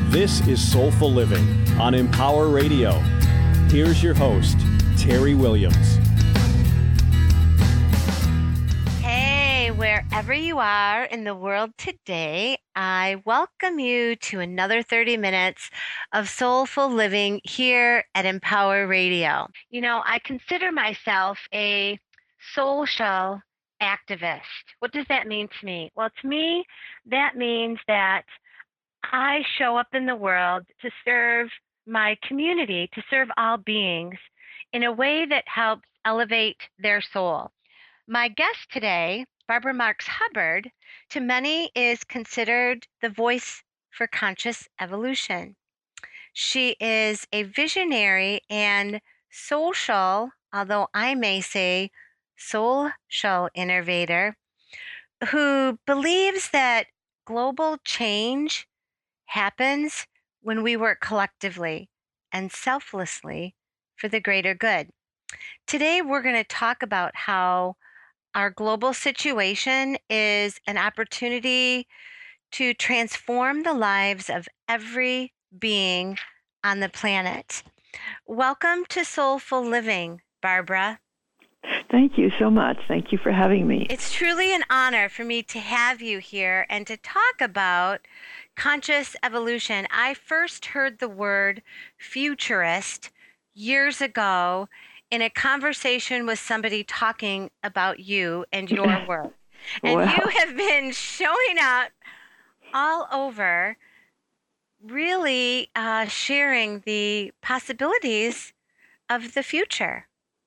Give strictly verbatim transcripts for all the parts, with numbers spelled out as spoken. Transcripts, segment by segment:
This is Soulful Living on Empower Radio. Here's your host, Terry Williams. Hey, wherever you are in the world today, I welcome you to another thirty minutes of Soulful Living here at Empower Radio. You know, I consider myself a social activist. What does that mean to me? Well, to me, that means that I show up in the world to serve my community, to serve all beings in a way that helps elevate their soul. My guest today, Barbara Marx Hubbard, to many is considered the voice for conscious evolution. She is a visionary and social, although I may say social innovator, who believes that global change happens when we work collectively and selflessly for the greater good. Today, we're going to talk about how our global situation is an opportunity to transform the lives of every being on the planet. Welcome to Soulful Living, Barbara. Thank you so much. Thank you for having me. It's truly an honor for me to have you here and to talk about conscious evolution. I first heard the word futurist years ago in a conversation with somebody talking about you and your work. And Wow. You have been showing up all over, really uh, sharing the possibilities of the future.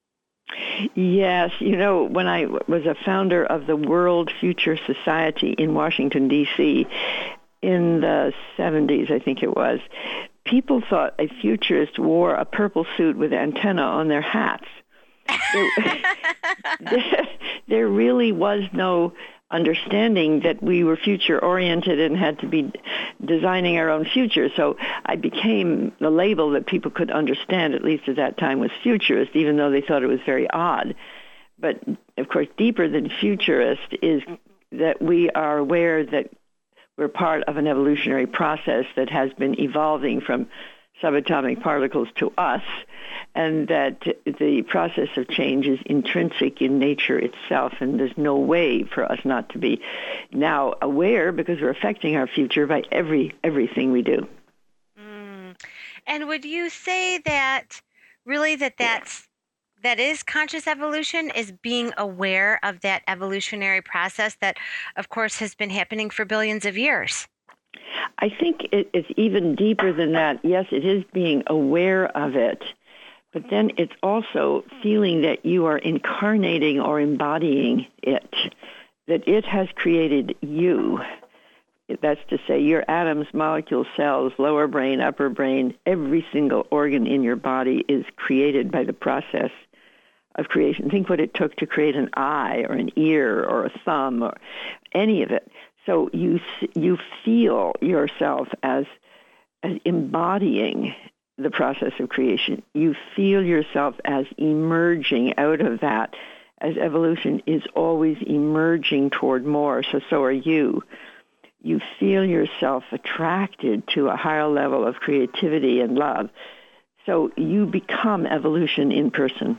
Yes, you know, when I was a founder of the World Future Society in Washington, D C, in the seventies, I think it was, people thought a futurist wore a purple suit with antenna on their hats. There, there, there really was no understanding that we were future-oriented and had to be designing our own future. So I became the label that people could understand, at least at that time, was futurist, even though they thought it was very odd. But, of course, deeper than futurist is that we are aware that we're part of an evolutionary process that has been evolving from subatomic particles to us, and that the process of change is intrinsic in nature itself, and there's no way for us not to be now aware, because we're affecting our future by every everything we do. Mm. And would you say that really that that's that is conscious evolution, is being aware of that evolutionary process that, of course, has been happening for billions of years? I think it, it's even deeper than that. Yes, it is being aware of it, but then it's also feeling that you are incarnating or embodying it, that it has created you. That's to say, your atoms, molecules, cells, lower brain, upper brain, every single organ in your body is created by the process of creation. Think what it took to create an eye or an ear or a thumb or any of it. So you you feel yourself as, as embodying the process of creation. You feel yourself as emerging out of that, as evolution is always emerging toward more, so so are you. You feel yourself attracted to a higher level of creativity and love. So you become evolution in person.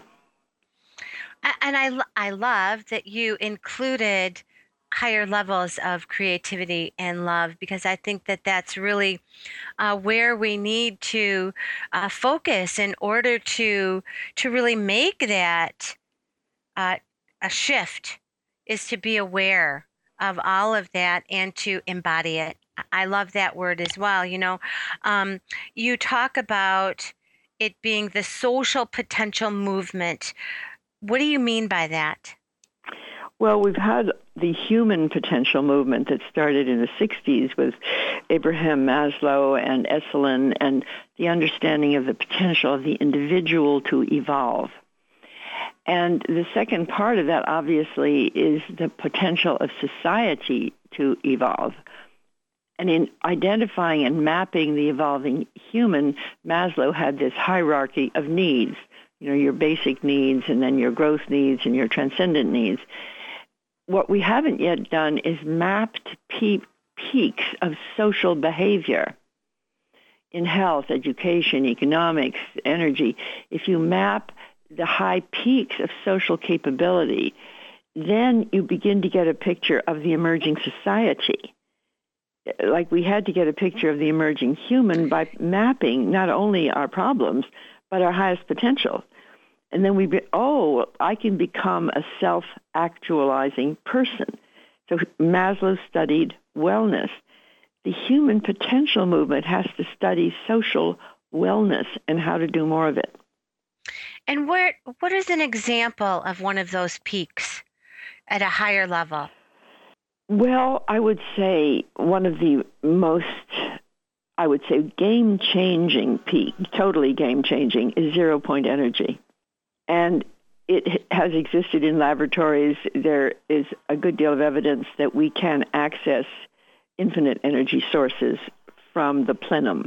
And I, I love that you included higher levels of creativity and love, because I think that that's really uh, where we need to uh, focus in order to to really make that uh, a shift, is to be aware of all of that and to embody it. I love that word as well. You know, um, you talk about it being the social potential movement. What do you mean by that? Well, we've had the human potential movement that started in the sixties with Abraham Maslow and Esalen, and the understanding of the potential of the individual to evolve. And the second part of that, obviously, is the potential of society to evolve. And in identifying and mapping the evolving human, Maslow had this hierarchy of needs, you know, your basic needs, and then your growth needs, and your transcendent needs. What we haven't yet done is mapped pe- peaks of social behavior. in health, education, economics, energy, if you map the high peaks of social capability, then you begin to get a picture of the emerging society. Like we had to get a picture of the emerging human by mapping not only our problems, but our highest potential. And then we, be, oh, I can become a self-actualizing person. So Maslow studied wellness. The human potential movement has to study social wellness and how to do more of it. And where, what is an example of one of those peaks at a higher level? Well, I would say one of the most, I would say, game-changing peak, totally game-changing, is zero-point energy. And it has existed in laboratories. There is a good deal of evidence that we can access infinite energy sources from the plenum.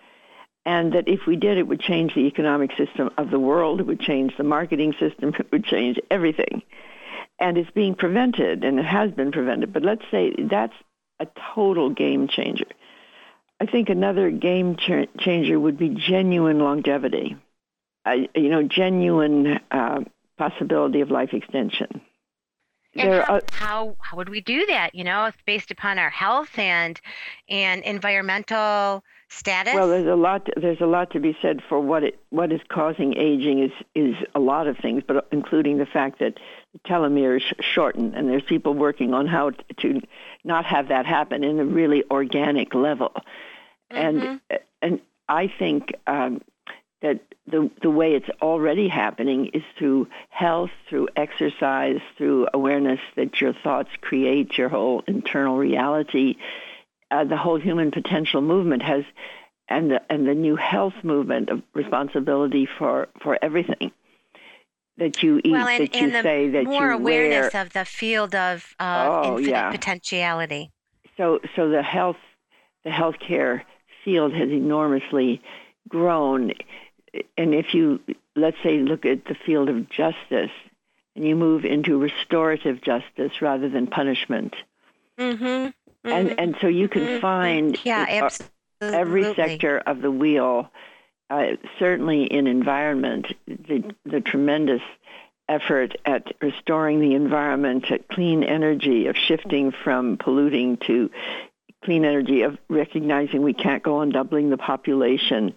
And that if we did, it would change the economic system of the world, it would change the marketing system, it would change everything. And it's being prevented, and it has been prevented. But let's say that's a total game changer. I think another game ch- changer would be genuine longevity, uh, you know, genuine uh, possibility of life extension. And there how, are, how how would we do that? You know, it's based upon our health and and environmental status. Well, there's a lot. There's a lot to be said for what it what is causing aging is is a lot of things, but including the fact that the telomeres shorten, and there's people working on how to not have that happen in a really organic level. Mm-hmm. And and I think um, that the the way it's already happening is through health, through exercise, through awareness that your thoughts create your whole internal reality. Uh, the whole human potential movement has, and the, and the new health movement of responsibility for, for everything that you eat, well, and, that you and say, that you wear. More awareness of the field of uh, oh, infinite yeah. potentiality. So, so the health, the healthcare field has enormously grown. And if you, let's say, look at the field of justice, and you move into restorative justice rather than punishment. Mm-hmm. And and so you can find yeah, in every sector of the wheel, uh, certainly in environment, the, the tremendous effort at restoring the environment, at clean energy, of shifting from polluting to clean energy, of recognizing we can't go on doubling the population.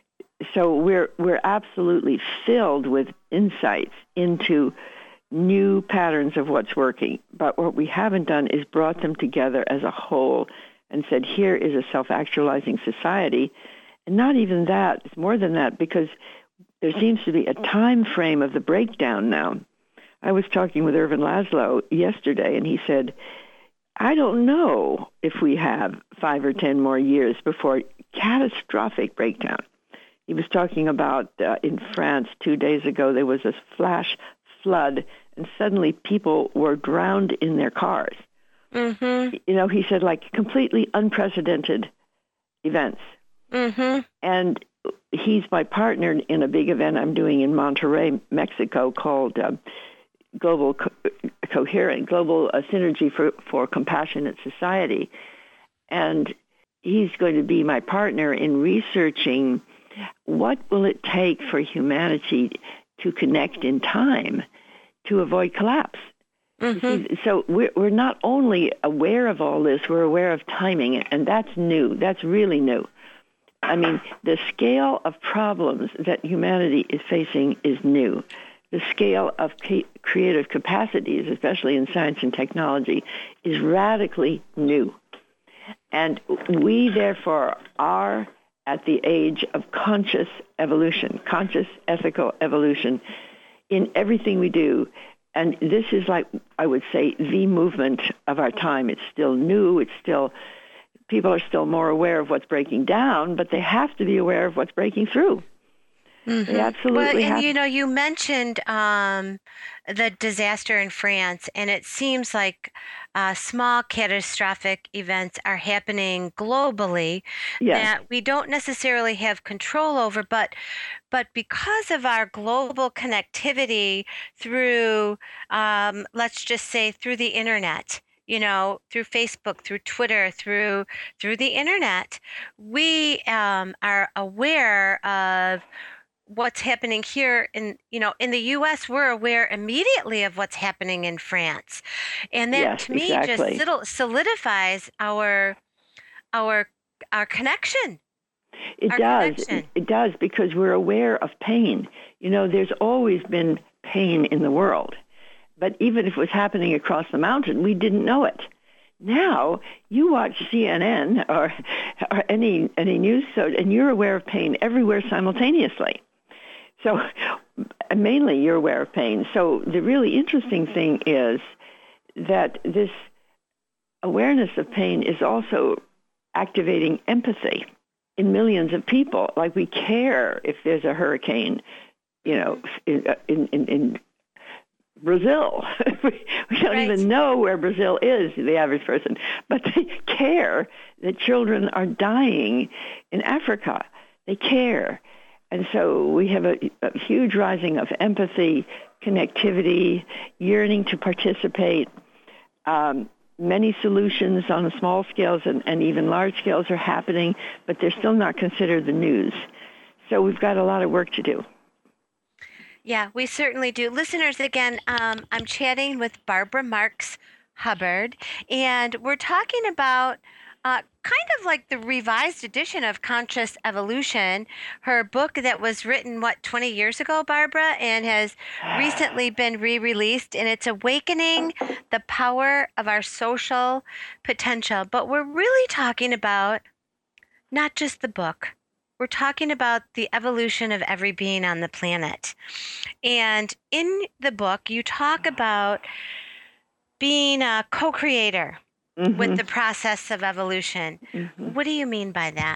So we're we're absolutely filled with insights into new patterns of what's working. But what we haven't done is brought them together as a whole and said, here is a self-actualizing society. And not even that, it's more than that, because there seems to be a time frame of the breakdown now. I was talking with Ervin Laszlo yesterday, and he said, I don't know if we have five or ten more years before catastrophic breakdown. He was talking about uh, in France two days ago, there was a flash flood, and suddenly people were drowned in their cars. Mm-hmm. You know, he said, like, completely unprecedented events. Mm-hmm. And he's my partner in a big event I'm doing in Monterrey, Mexico, called uh, Global Co- Coherent, Global uh, Synergy for, for Compassionate Society. And he's going to be my partner in researching what will it take for humanity to connect in time to avoid collapse. Mm-hmm. So we're, we're not only aware of all this, we're aware of timing, and that's new. That's really new. I mean, the scale of problems that humanity is facing is new. The scale of ca- creative capacities, especially in science and technology, is radically new. And we, therefore, are at the age of conscious evolution, conscious ethical evolution in everything we do. And this is, like, I would say, the movement of our time. It's still new. It's still, people are still more aware of what's breaking down, but they have to be aware of what's breaking through. Mm-hmm. They absolutely well, and have. you know, you mentioned um, the disaster in France, and it seems like uh, small catastrophic events are happening globally Yes. that we don't necessarily have control over, but but because of our global connectivity through, um, let's just say, through the internet, you know, through Facebook, through Twitter, through through the internet, we um, are aware of what's happening here in, you know, in the U S. We're aware immediately of what's happening in France, and that Yes, to me exactly. just solidifies our our our connection. It our does. connection. It does, because we're aware of pain. You know, there's always been pain in the world, but even if it was happening across the mountain, we didn't know it. Now you watch C N N or or any any news, so and you're aware of pain everywhere simultaneously. So mainly you're aware of pain. So the really interesting thing is that this awareness of pain is also activating empathy in millions of people. Like, we care if there's a hurricane, you know, in in, in Brazil. we don't Right. even know where Brazil is, the average person, but they care that children are dying in Africa. They care. And so we have a, a huge rising of empathy, connectivity, yearning to participate. Um, many solutions on small scales and, and even large scales are happening, but they're still not considered the news. So we've got a lot of work to do. Yeah, we certainly do. Listeners, again, um, I'm chatting with Barbara Marx Hubbard, and we're talking about uh, kind of like the revised edition of Conscious Evolution, her book that was written, what, twenty years ago, Barbara, and has recently been re-released, and it's Awakening the Power of Our Social Potential. But we're really talking about not just the book. We're talking about the evolution of every being on the planet. And in the book, you talk about being a co-creator mm-hmm. with the process of evolution. Mm-hmm. What do you mean by that?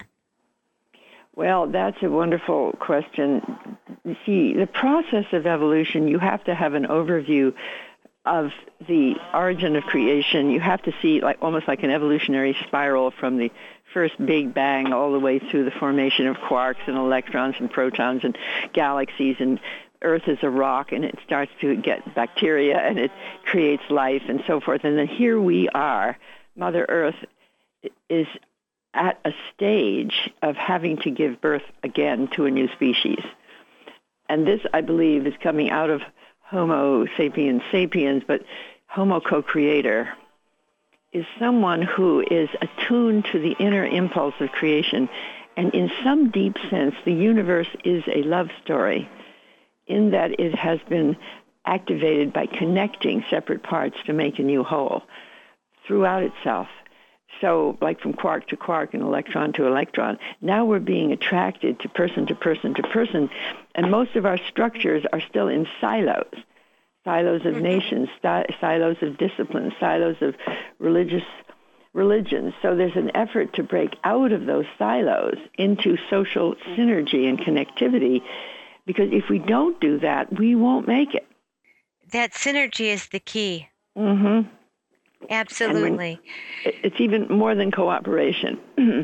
Well, that's a wonderful question. You see, the process of evolution, you have to have an overview of the origin of creation. You have to see like almost like an evolutionary spiral from the first Big Bang all the way through the formation of quarks and electrons and protons and galaxies, and Earth is a rock, and it starts to get bacteria, and it creates life and so forth. And then here we are. Mother Earth is at a stage of having to give birth again to a new species. And this, I believe, is coming out of Homo sapiens sapiens, but Homo co-creator is someone who is attuned to the inner impulse of creation. And in some deep sense, the universe is a love story in that it has been activated by connecting separate parts to make a new whole throughout itself. So like from quark to quark and electron to electron, now we're being attracted to person to person to person, and most of our structures are still in silos, silos of nations, silos of disciplines, silos of religious religions. So there's an effort to break out of those silos into social synergy and connectivity, because if we don't do that, we won't make it. That synergy is the key. Mm-hmm. Absolutely. It's even more than cooperation.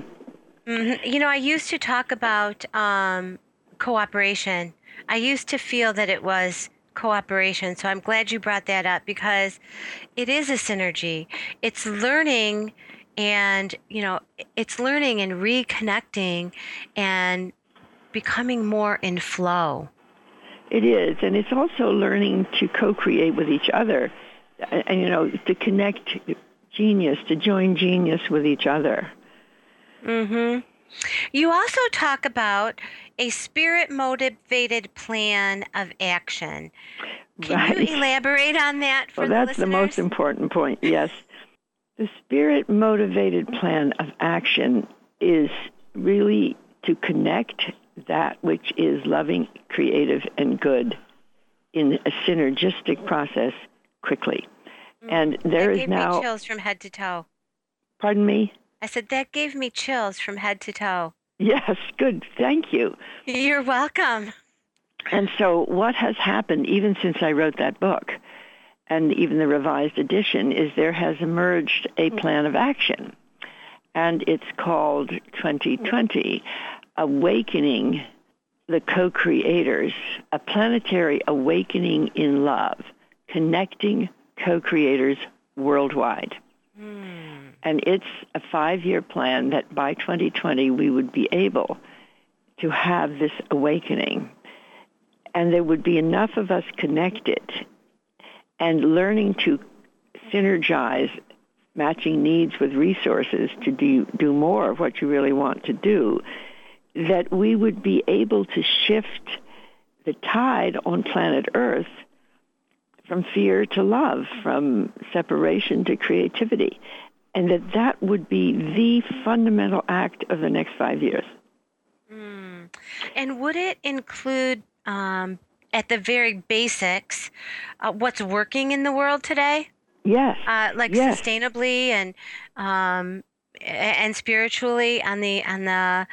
Mm-hmm. You know, I used to talk about um, cooperation. I used to feel that it was cooperation. So I'm glad you brought that up, because it is a synergy. It's learning and, you know, it's learning and reconnecting and becoming more in flow. It is. And it's also learning to co-create with each other. And, you know, to connect genius, to join genius with each other. Mm-hmm. You also talk about a spirit-motivated plan of action. Can right. you elaborate on that for well, the that's listeners? The most important point, yes. The spirit-motivated plan of action is really to connect that which is loving, creative, and good in a synergistic process quickly. And there that is gave now me chills from head to toe. Pardon me? I said that gave me chills from head to toe. Yes, good. Thank you. You're welcome. And so what has happened even since I wrote that book, and even the revised edition, is there has emerged a plan of action. And it's called twenty twenty, Awakening the Co-Creators, a planetary awakening in love, connecting co-creators worldwide. Mm. And it's a five-year plan that by twenty twenty we would be able to have this awakening. And there would be enough of us connected and learning to synergize matching needs with resources to do, do more of what you really want to do, that we would be able to shift the tide on planet Earth from fear to love, from separation to creativity, and that that would be the fundamental act of the next five years. Mm. And would it include, um, at the very basics, uh, what's working in the world today? Yes. Uh, like yes. sustainably and um, and spiritually on the on the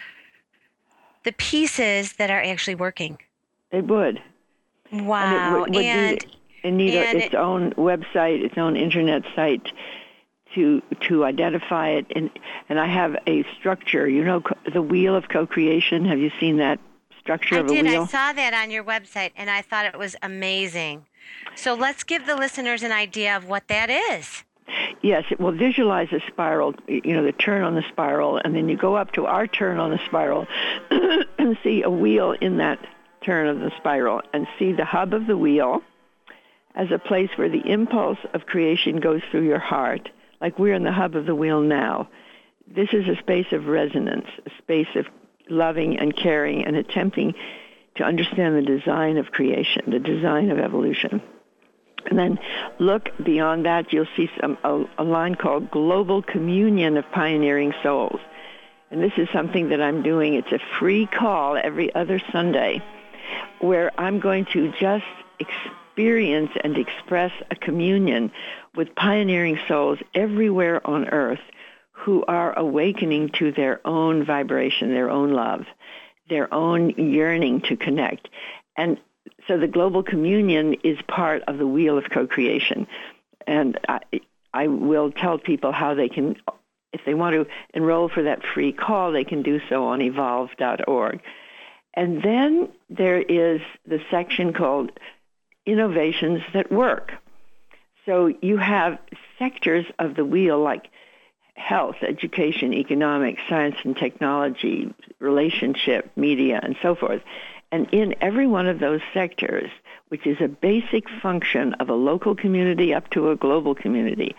the pieces that are actually working. It would. Wow. And it would, would and need, it need and its it, own website, its own internet site to to identify it. And and I have a structure. You know, the wheel of co-creation. Have you seen that structure I of did. a wheel? I saw that on your website, and I thought it was amazing. So let's give the listeners an idea of what that is. Yes, it will visualize a spiral, you know, the turn on the spiral, and then you go up to our turn on the spiral and see a wheel in that turn of the spiral and see the hub of the wheel as a place where the impulse of creation goes through your heart, like we're in the hub of the wheel now. This is a space of resonance, a space of loving and caring and attempting to understand the design of creation, the design of evolution. And then look beyond that, you'll see some a, a line called Global Communion of Pioneering Souls. And this is something that I'm doing. It's a free call every other Sunday where I'm going to just experience and express a communion with pioneering souls everywhere on earth who are awakening to their own vibration, their own love, their own yearning to connect. And so the global communion is part of the wheel of co-creation. And I, I will tell people how they can, if they want to enroll for that free call, they can do so on evolve dot org. And then there is the section called Innovations That Work. So you have sectors of the wheel like health, education, economics, science and technology, relationship, media, and so forth. And in every one of those sectors, which is a basic function of a local community up to a global community,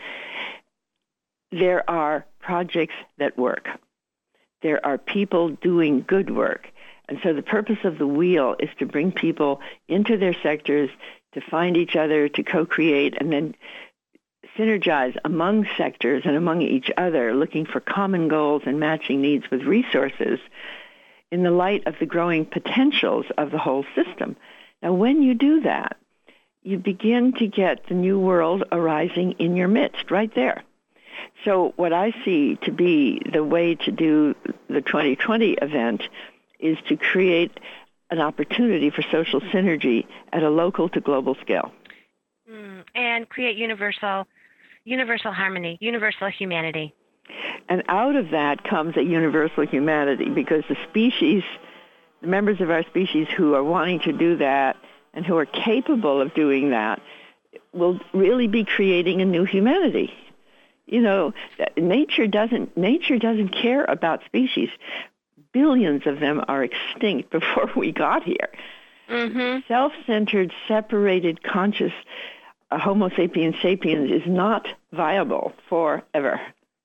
there are projects that work. There are people doing good work. And so the purpose of the wheel is to bring people into their sectors, to find each other, to co-create, and then synergize among sectors and among each other, looking for common goals and matching needs with resources in the light of the growing potentials of the whole system. Now, when you do that, you begin to get the new world arising in your midst, right there. So what I see to be the way to do the twenty twenty event is to create an opportunity for social synergy at a local to global scale. Mm, and create universal, universal harmony, universal humanity. And out of that comes a universal humanity, because the species, the members of our species who are wanting to do that and who are capable of doing that will really be creating a new humanity. You know, nature doesn't nature doesn't care about species. Billions of them are extinct before we got here. Mm-hmm. Self-centered, separated, conscious uh, Homo sapiens sapiens is not viable forever.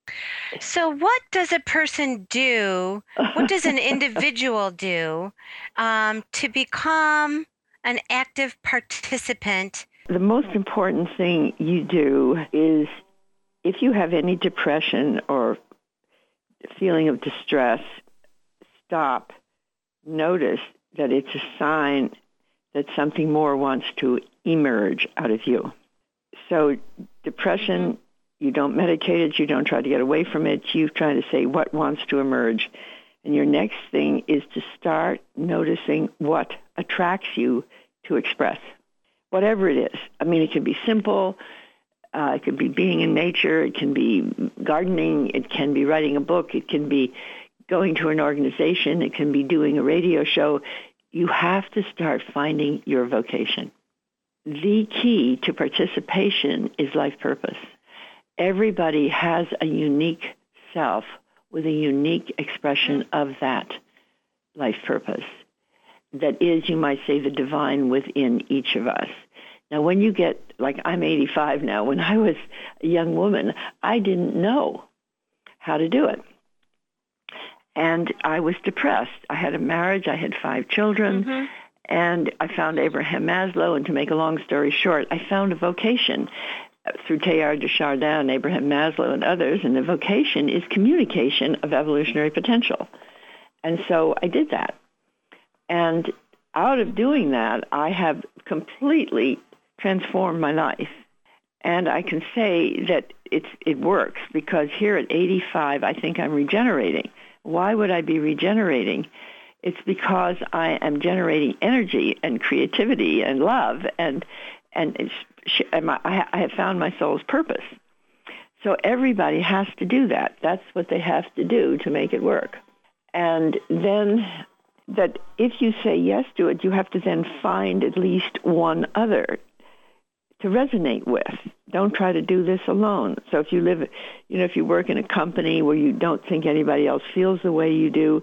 So what does a person do, what does an individual do um, to become an active participant? The most important thing you do is, if you have any depression or feeling of distress, stop, notice that it's a sign that something more wants to emerge out of you. So depression, you don't medicate it, you don't try to get away from it, you try to say what wants to emerge. And your next thing is to start noticing what attracts you to express, whatever it is. I mean, it can be simple, uh, it can be being in nature, it can be gardening, it can be writing a book, it can be going to an organization, it can be doing a radio show. You have to start finding your vocation. The key to participation is life purpose. everybody has a unique self with a unique expression of that life purpose. That is, you might say, the divine within each of us. Now, when you get, like I'm eighty-five now, when I was a young woman, I didn't know how to do it. And I was depressed. I had a marriage, I had five children, mm-hmm. and I found Abraham Maslow, and to make a long story short, I found a vocation through Teilhard de Chardin, Abraham Maslow, and others, and the vocation is communication of evolutionary potential. And so I did that. And out of doing that, I have completely transformed my life. And I can say that it's, it works, because here at eighty-five, I think I'm regenerating. Why would I be regenerating? It's because I am generating energy and creativity and love, and and, it's, and my, I have found my soul's purpose. So everybody has to do that. That's what they have to do to make it work. And then that if you say yes to it, you have to then find at least one other to resonate with. Don't try to do this alone. So if you live, you know, if you work in a company where you don't think anybody else feels the way you do,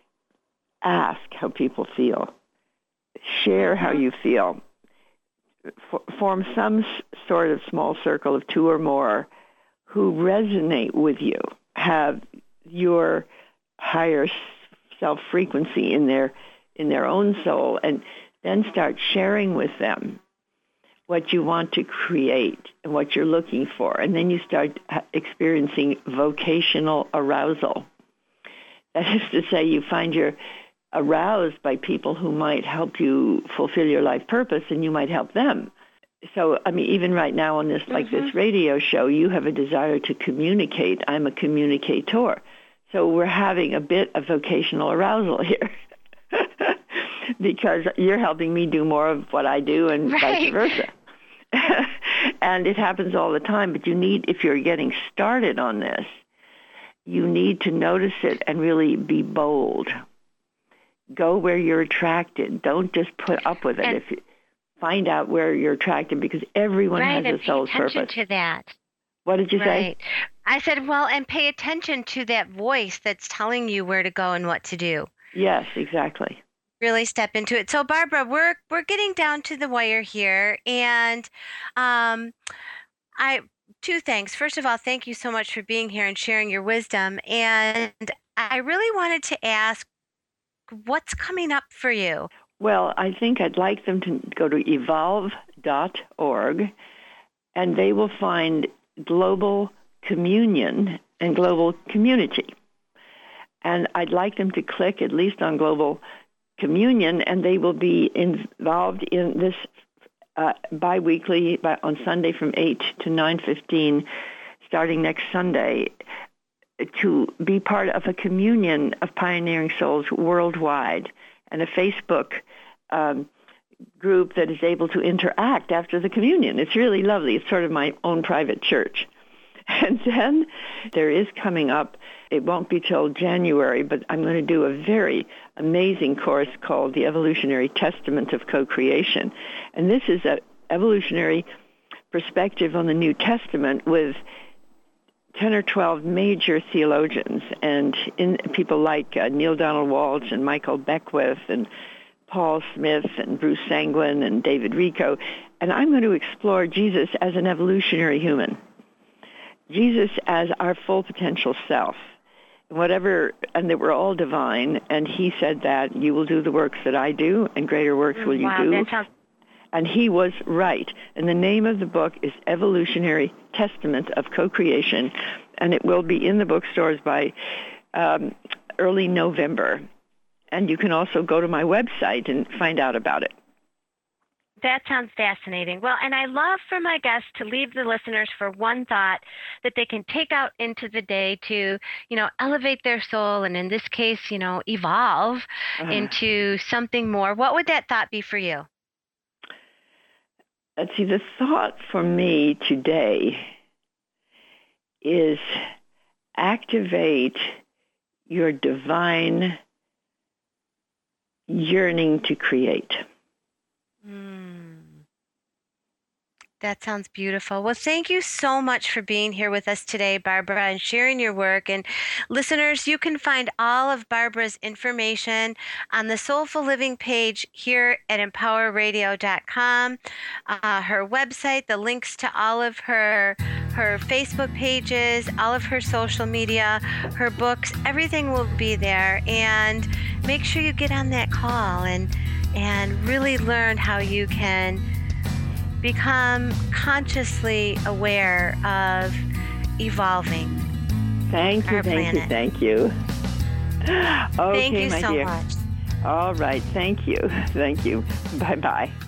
ask how people feel. Share how you feel. F- form some s- sort of small circle of two or more who resonate with you, have your higher self-frequency in their in their own soul, and then start sharing with them what you want to create and what you're looking for. And then you start experiencing vocational arousal. That is to say, you find you're aroused by people who might help you fulfill your life purpose, and you might help them. So, I mean, even right now on this, like mm-hmm. this radio show, you have a desire to communicate. I'm a communicator. So we're having a bit of vocational arousal here. Because you're helping me do more of what I do, and right. vice versa. And it happens all the time, but you need, if you're getting started on this, you need to notice it and really be bold. Go where you're attracted. Don't just put up with it. And if you find out where you're attracted, because everyone right, has a soul's purpose. Pay attention to that. What did you right. say? I said, well, and pay attention to that voice that's telling you where to go and what to do. Yes, exactly. Really step into it. So, Barbara, we're we're getting down to the wire here, and um, I two things. First of all, thank you so much for being here and sharing your wisdom. And I really wanted to ask, what's coming up for you? Well, I think I'd like them to go to evolve dot org, and they will find global communion and global community. And I'd like them to click at least on global communion, and they will be involved in this uh, biweekly by, on Sunday from eight to nine fifteen, starting next Sunday, to be part of a communion of pioneering souls worldwide, and a Facebook um, group that is able to interact after the communion. It's really lovely. It's sort of my own private church. And then there is coming up, it won't be till January, but I'm going to do a very amazing course called The Evolutionary Testament of Co-Creation. And this is an evolutionary perspective on the New Testament with ten or twelve major theologians, and in, people like uh, Neil Donald Walsh and Michael Beckwith and Paul Smith and Bruce Sanguin and David Rico. And I'm going to explore Jesus as an evolutionary human. Jesus as our full potential self, whatever, and that we're all divine, and he said that you will do the works that I do, and greater works will you wow, do. That sounds- and he was right. And the name of the book is Evolutionary Testament of Co-Creation, and it will be in the bookstores by um, early November. And you can also go to my website and find out about it. That sounds fascinating. Well, and I love for my guests to leave the listeners for one thought that they can take out into the day to, you know, elevate their soul, and in this case, you know, evolve uh, into something more. What would that thought be for you? Let's see, the thought for me today is activate your divine yearning to create. Mm. That sounds beautiful. Well, thank you so much for being here with us today, Barbara, and sharing your work. And listeners, you can find all of Barbara's information on the Soulful Living page here at empower radio dot com. Uh, her website, the links to all of her her Facebook pages, all of her social media, her books, everything will be there. And make sure you get on that call and and really learn how you can become consciously aware of evolving. Thank you, our thank planet. you, thank you. Okay, Thank you my so dear. much. All right, thank you, thank you. Bye-bye.